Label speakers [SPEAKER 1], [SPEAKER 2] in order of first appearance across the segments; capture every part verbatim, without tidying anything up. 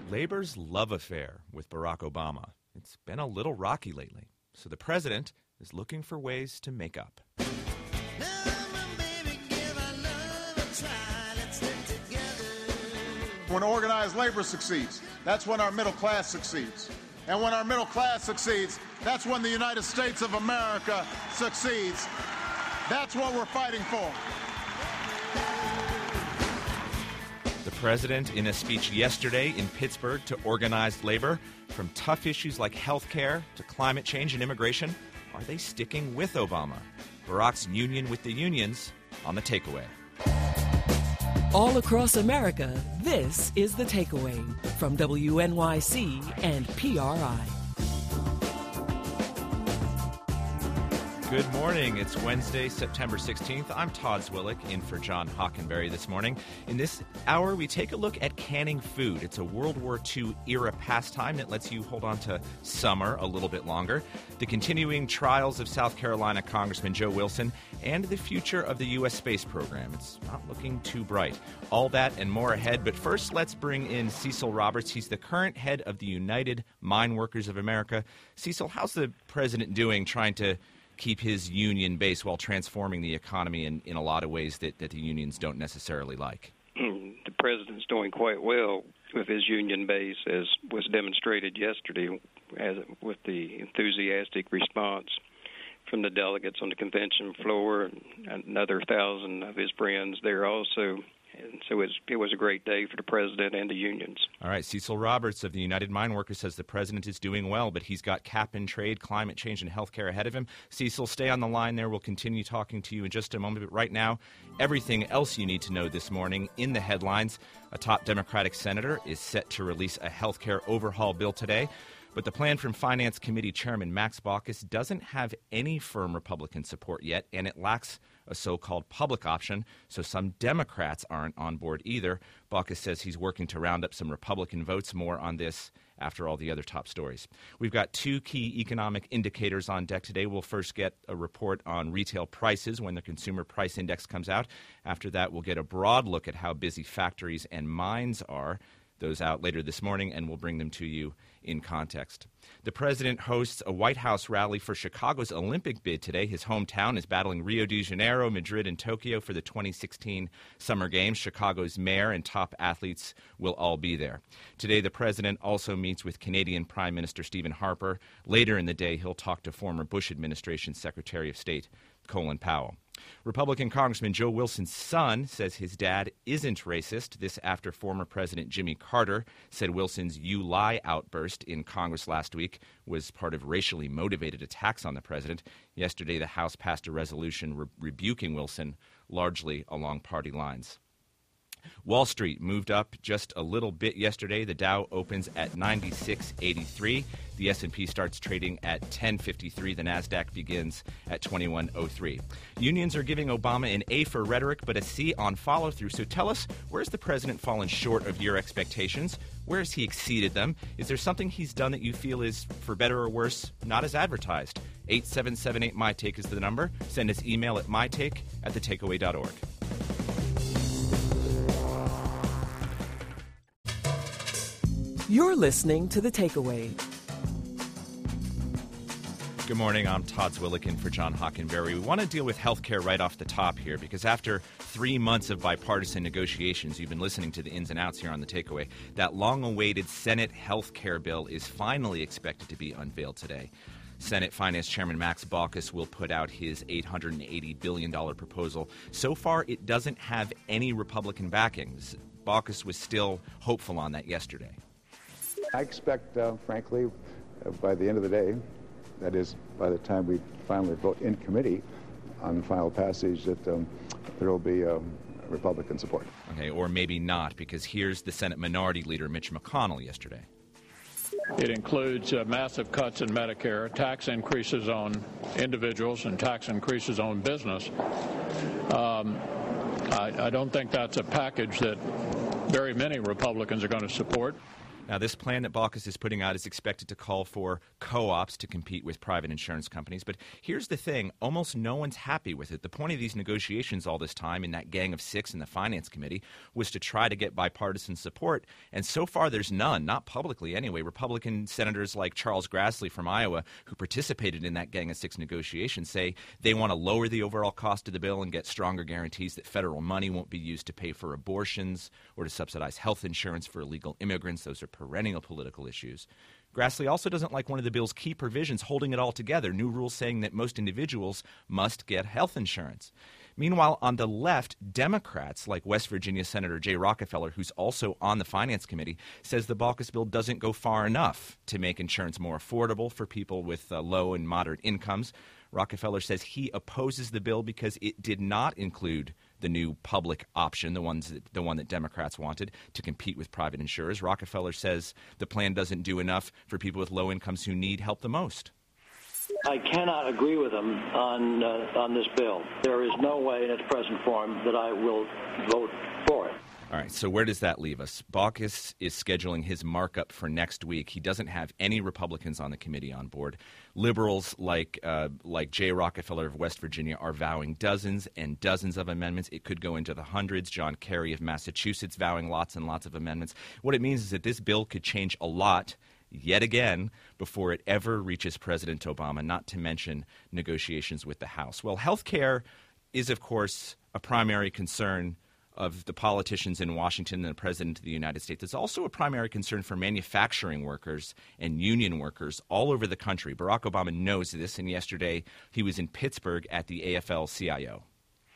[SPEAKER 1] Labor's love affair with Barack Obama. It's been a little rocky lately, so the president is looking for ways to make up.
[SPEAKER 2] When organized labor succeeds, that's when our middle class succeeds. And when our middle class succeeds, that's when the United States of America succeeds. That's what we're fighting for.
[SPEAKER 1] The president, in a speech yesterday in Pittsburgh to organized labor, from tough issues like health care to climate change and immigration, are they sticking with Obama? Barack's union with the unions on The Takeaway.
[SPEAKER 3] All across America, this is The Takeaway from W N Y C and P R I.
[SPEAKER 1] Good morning. It's Wednesday, September sixteenth. I'm Todd Zwillich, in for John Hockenberry this morning. In this hour, we take a look at canning food. It's a World War Two era pastime that lets you hold on to summer a little bit longer. The continuing trials of South Carolina Congressman Joe Wilson and the future of the U S space program. It's not looking too bright. All that and more ahead. But first, let's bring in Cecil Roberts. He's the current head of the United Mine Workers of America. Cecil, how's the president doing trying to keep his union base while transforming the economy in, in a lot of ways that, that the unions don't necessarily like?
[SPEAKER 4] The president's doing quite well with his union base, as was demonstrated yesterday as with the enthusiastic response from the delegates on the convention floor, and another thousand of his friends there also. And so it's, it was a great day for the president and the unions. All
[SPEAKER 1] right, Cecil Roberts of the United Mine Workers says the president is doing well, but he's got cap and trade, climate change, and health care ahead of him. Cecil, stay on the line there. We'll continue talking to you in just a moment. But right now, everything else you need to know this morning in the headlines. A top Democratic senator is set to release a health care overhaul bill today. But the plan from Finance Committee Chairman Max Baucus doesn't have any firm Republican support yet, and it lacks a so-called public option, so some Democrats aren't on board either. Baucus says he's working to round up some Republican votes. More on this after all the other top stories. We've got two key economic indicators on deck today. We'll first get a report on retail prices when the Consumer Price Index comes out. After that, we'll get a broad look at how busy factories and mines are. Those out later this morning, and we'll bring them to you in context. The president hosts a White House rally for Chicago's Olympic bid today. His hometown is battling Rio de Janeiro, Madrid, and Tokyo for the twenty sixteen Summer Games. Chicago's mayor and top athletes will all be there. Today, the president also meets with Canadian Prime Minister Stephen Harper. Later in the day, he'll talk to former Bush administration Secretary of State Colin Powell. Republican Congressman Joe Wilson's son says his dad isn't racist. This after former President Jimmy Carter said Wilson's "you lie" outburst in Congress last week was part of racially motivated attacks on the president. Yesterday, the House passed a resolution re- rebuking Wilson, largely along party lines. Wall Street moved up just a little bit yesterday. The Dow opens at ninety-six eighty-three. The S and P starts trading at ten fifty-three. The Nasdaq begins at twenty-one oh three. Unions are giving Obama an A for rhetoric, but a C on follow-through. So tell us, where's the president fallen short of your expectations? Where has he exceeded them? Is there something he's done that you feel is, for better or worse, not as advertised? eight seven seven eight, my take is the number. Send us email at mytake at the takeaway dot org.
[SPEAKER 3] You're listening to The Takeaway.
[SPEAKER 1] Good morning. I'm Todd Zwillich, in for John Hockenberry. We want to deal with health care right off the top here because after three months of bipartisan negotiations, you've been listening to the ins and outs here on The Takeaway, that long-awaited Senate health care bill is finally expected to be unveiled today. Senate Finance Chairman Max Baucus will put out his eight hundred eighty billion dollars proposal. So far, it doesn't have any Republican backings. Baucus was still hopeful on that yesterday.
[SPEAKER 5] I expect, uh, frankly, uh, by the end of the day, that is, by the time we finally vote in committee on the final passage, that um, there will be um, Republican support.
[SPEAKER 1] Okay, or maybe not, because here's the Senate Minority Leader Mitch McConnell yesterday.
[SPEAKER 6] It includes uh, massive cuts in Medicare, tax increases on individuals, and tax increases on business. Um, I, I don't think that's a package that very many Republicans are going to support.
[SPEAKER 1] Now, this plan that Baucus is putting out is expected to call for co-ops to compete with private insurance companies. But here's the thing. Almost no one's happy with it. The point of these negotiations all this time in that gang of six in the Finance Committee was to try to get bipartisan support. And so far, there's none, not publicly anyway. Republican senators like Charles Grassley from Iowa, who participated in that gang of six negotiations, say they want to lower the overall cost of the bill and get stronger guarantees that federal money won't be used to pay for abortions or to subsidize health insurance for illegal immigrants. Those are perennial political issues. Grassley also doesn't like one of the bill's key provisions holding it all together, new rules saying that most individuals must get health insurance. Meanwhile, on the left, Democrats like West Virginia Senator Jay Rockefeller, who's also on the Finance Committee, says the Baucus bill doesn't go far enough to make insurance more affordable for people with uh, low and moderate incomes. Rockefeller says he opposes the bill because it did not include the new public option, the ones that, the one that Democrats wanted, to compete with private insurers. Rockefeller says the plan doesn't do enough for people with low incomes who need help the most.
[SPEAKER 7] I cannot agree with him on uh, on this bill. There is no way in its present form that I will vote for it.
[SPEAKER 1] All right, so where does that leave us? Baucus is scheduling his markup for next week. He doesn't have any Republicans on the committee on board. Liberals like uh, like Jay Rockefeller of West Virginia are vowing dozens and dozens of amendments. It could go into the hundreds. John Kerry of Massachusetts vowing lots and lots of amendments. What it means is that this bill could change a lot yet again before it ever reaches President Obama, not to mention negotiations with the House. Well, health care is, of course, a primary concern of the politicians in Washington and the President of the United States. It's also a primary concern for manufacturing workers and union workers all over the country. Barack Obama knows this, and yesterday he was in Pittsburgh at the A F L C I O.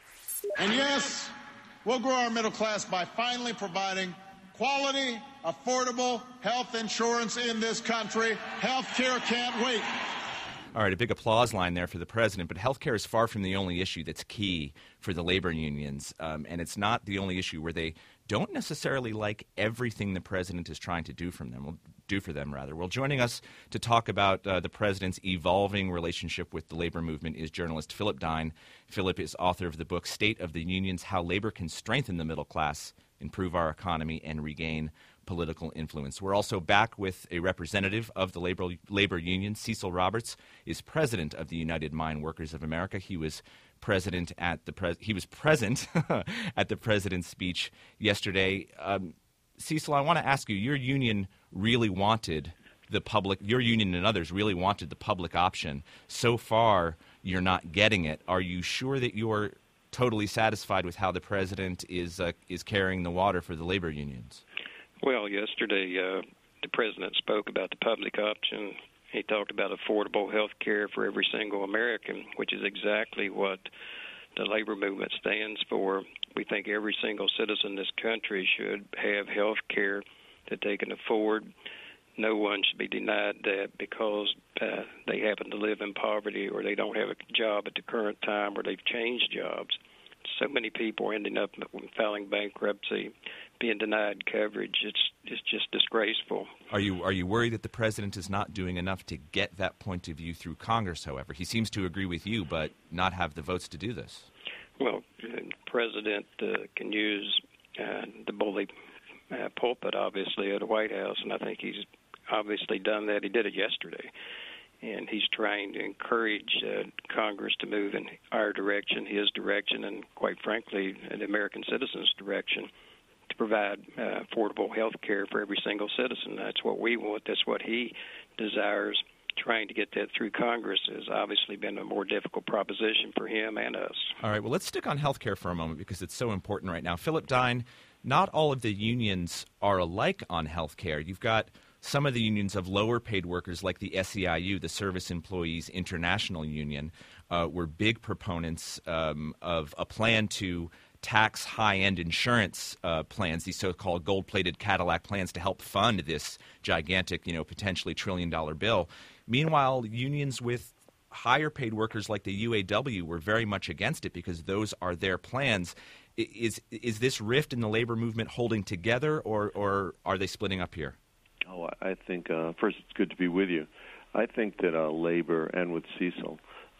[SPEAKER 2] And yes, we'll grow our middle class by finally providing quality, affordable health insurance in this country. Health care can't wait.
[SPEAKER 1] All right, a big applause line there for the president, but health care is far from the only issue that's key for the labor unions, um, and it's not the only issue where they don't necessarily like everything the president is trying to do from them. Well, do for them, rather. Well, joining us to talk about uh, the president's evolving relationship with the labor movement is journalist Philip Dine. Philip is author of the book State of the Unions: How Labor Can Strengthen the Middle Class, Improve Our Economy, and Regain Political Influence. We're also back with a representative of the labor, labor union. Cecil Roberts is president of the United Mine Workers of America. He was president at the pres- he was present at the president's speech yesterday. Um, Cecil, I want to ask you, your union really wanted the public, your union and others really wanted the public option. So far, you're not getting it. Are you sure that you're totally satisfied with how the president is uh, is carrying the water for the labor unions?
[SPEAKER 4] Well, yesterday uh, the president spoke about the public option. He talked about affordable health care for every single American, which is exactly what the labor movement stands for. We think every single citizen in this country should have health care that they can afford. No one should be denied that because uh, they happen to live in poverty or they don't have a job at the current time or they've changed jobs. So many people are ending up filing bankruptcy, being denied coverage. It's it's just disgraceful.
[SPEAKER 1] Are you are you worried that the president is not doing enough to get that point of view through Congress, however? He seems to agree with you, but not have the votes to do this.
[SPEAKER 4] Well, the president uh, can use uh, the bully uh, pulpit, obviously, at the White House, and I think he's obviously done that. He did it yesterday. And he's trying to encourage uh, Congress to move in our direction, his direction, and quite frankly, the American citizens' direction, to provide uh, affordable health care for every single citizen. That's what we want. That's what he desires. Trying to get that through Congress has obviously been a more difficult proposition for him and us.
[SPEAKER 1] All right, well, let's stick on health care for a moment because it's so important right now. Philip Dine, not all of the unions are alike on health care. You've got some of the unions of lower-paid workers, like the S E I U, the Service Employees International Union, uh, were big proponents um, of a plan to tax high-end insurance uh, plans, these so-called gold-plated Cadillac plans, to help fund this gigantic, you know, potentially trillion-dollar bill. Meanwhile, unions with higher-paid workers like the U A W were very much against it because those are their plans. Is is this rift in the labor movement holding together, or, or are they splitting up here?
[SPEAKER 8] Oh, I think, uh, first, it's good to be with you. I think that uh, labor, and with Cecil,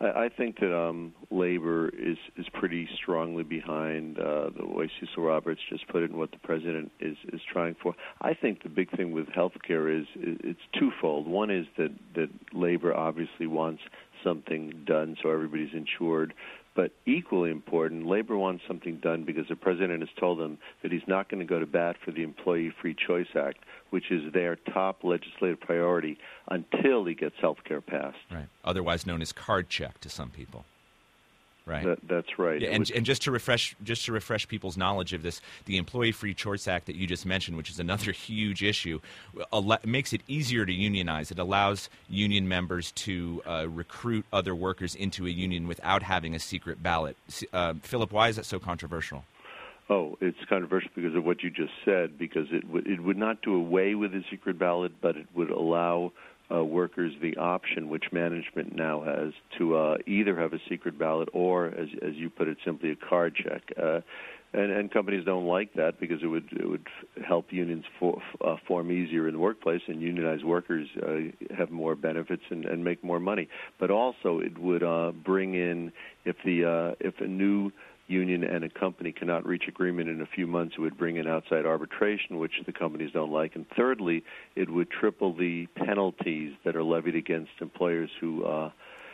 [SPEAKER 8] I, I think that um, labor is, is pretty strongly behind uh, the way Cecil Roberts just put it and what the president is, is trying for. I think the big thing with health care is, is it's twofold. One is that, that labor obviously wants something done so everybody's insured. But equally important, labor wants something done because the president has told them that he's not going to go to bat for the Employee Free Choice Act, which is their top legislative priority, until he gets health care passed.
[SPEAKER 1] Right. Otherwise known as card check to some people. Right.
[SPEAKER 8] That, that's right.
[SPEAKER 1] Yeah, and, and just to refresh, just to refresh people's knowledge of this, the Employee Free Choice Act that you just mentioned, which is another huge issue, al- makes it easier to unionize. It allows union members to uh, recruit other workers into a union without having a secret ballot. Uh, Philip, why is that so controversial?
[SPEAKER 8] Oh, it's controversial because of what you just said. Because it w- it would not do away with the secret ballot, but it would allow Uh, workers the option, which management now has, to uh, either have a secret ballot or, as, as you put it simply, a card check. Uh, and, and companies don't like that because it would it would help unions for, uh, form easier in the workplace, and unionized workers uh, have more benefits and, and make more money. But also, it would uh, bring in, if the uh, if a new union and a company cannot reach agreement in a few months, it would bring in outside arbitration, which the companies don't like. And thirdly, it would triple the penalties that are levied against employers who uh,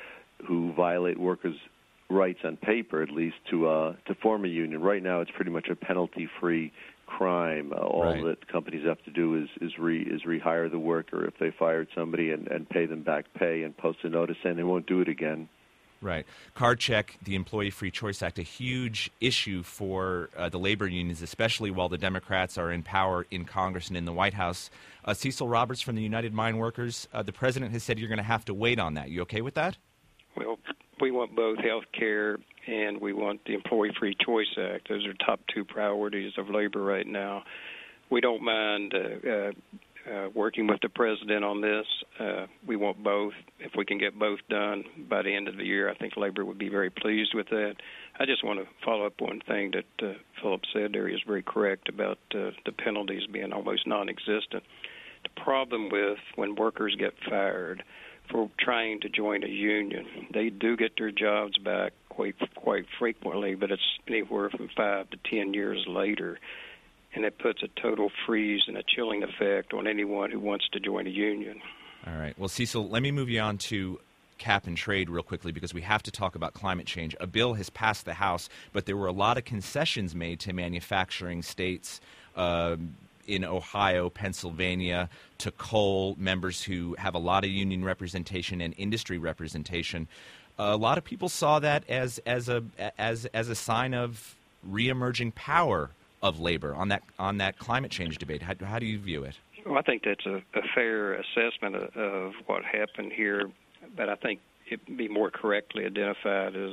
[SPEAKER 8] who violate workers' rights on paper, at least, to uh, to form a union. Right now, it's pretty much a penalty-free crime. Uh, all
[SPEAKER 1] right.
[SPEAKER 8] that companies have to do is is, re, is rehire the worker if they fired somebody and, and pay them back pay and post a notice, and they won't do it again.
[SPEAKER 1] Right. Card check, the Employee Free Choice Act, a huge issue for uh, the labor unions, especially while the Democrats are in power in Congress and in the White House. Uh, Cecil Roberts from the United Mine Workers, uh, the president has said you're going to have to wait on that. You okay with that?
[SPEAKER 4] Well, we want both health care and we want the Employee Free Choice Act. Those are top two priorities of labor right now. We don't mind uh, uh, Uh, working with the president on this. Uh, we want both. If we can get both done by the end of the year, I think labor would be very pleased with that. I just want to follow up one thing that uh, Philip said there. He is very correct about uh, the penalties being almost non-existent. The problem with when workers get fired for trying to join a union, they do get their jobs back quite quite frequently, but it's anywhere from five to ten years later. And it puts a total freeze and a chilling effect on anyone who wants to join a union.
[SPEAKER 1] All right. Well, Cecil, let me move you on to cap and trade real quickly because we have to talk about climate change. A bill has passed the House, but there were a lot of concessions made to manufacturing states uh, in Ohio, Pennsylvania, to coal members who have a lot of union representation and industry representation. Uh, a lot of people saw that as as a as as a sign of reemerging power of labor on that on that climate change debate. How, how do you view it?
[SPEAKER 4] Well, I think that's a, a fair assessment of, of what happened here, but I think it'd be more correctly identified as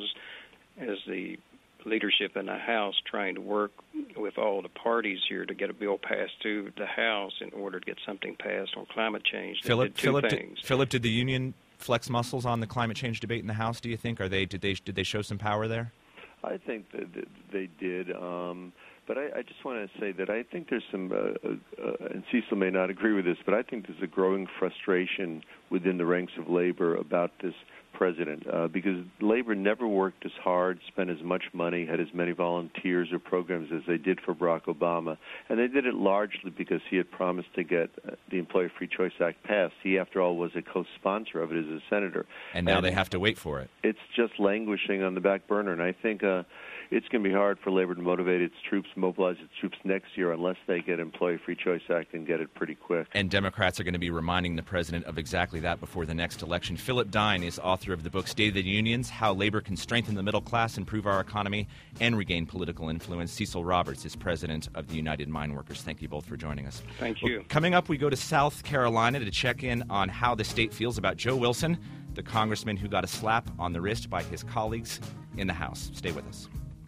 [SPEAKER 4] as the leadership in the House trying to work with all the parties here to get a bill passed through the House in order to get something passed on climate change. They
[SPEAKER 1] Philip,
[SPEAKER 4] did two
[SPEAKER 1] Philip,
[SPEAKER 4] things.
[SPEAKER 1] did, Philip, did the union flex muscles on the climate change debate in the House? Do you think? Are they did they did they show some power there?
[SPEAKER 8] I think that they did. Um, But I, I just want to say that I think there's some, uh, uh, and Cecil may not agree with this, but I think there's a growing frustration within the ranks of labor about this president uh, because labor never worked as hard, spent as much money, had as many volunteers or programs as they did for Barack Obama. And they did it largely because he had promised to get uh, the Employee Free Choice Act passed. He, after all, was a co-sponsor of it as a senator.
[SPEAKER 1] And now
[SPEAKER 8] and
[SPEAKER 1] they have to wait for it.
[SPEAKER 8] It's just languishing on the back burner. And I think uh, it's going to be hard for labor to motivate its troops, mobilize its troops next year unless they get Employee Free Choice Act and get it pretty quick.
[SPEAKER 1] And Democrats are going to be reminding the president of exactly that before the next election. Philip Dine is author of the book State of the Unions, How Labor Can Strengthen the Middle Class, Improve Our Economy, and Regain Political Influence. Cecil Roberts is president of the United Mine Workers. Thank you both for joining us.
[SPEAKER 4] Thank you.
[SPEAKER 1] Well, coming up, we go to South Carolina to check in on how the state feels about Joe Wilson, the congressman who got a slap on the wrist by his colleagues in the House. Stay with us.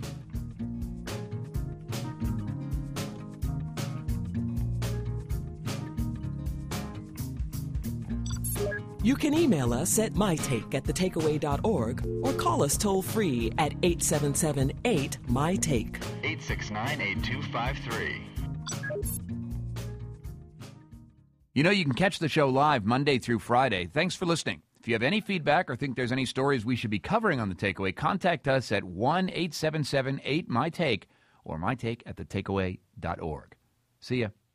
[SPEAKER 3] You can email us at mytake at the takeaway dot org or call us toll-free at eight seven seven eight, M Y take.
[SPEAKER 9] eight six nine, eight two five three.
[SPEAKER 10] You know you can catch the show live Monday through Friday. Thanks for listening. If you have any feedback or think there's any stories we should be covering on The Takeaway, contact us at one eight seven seven eight my take or my take at the takeaway dot org. See ya.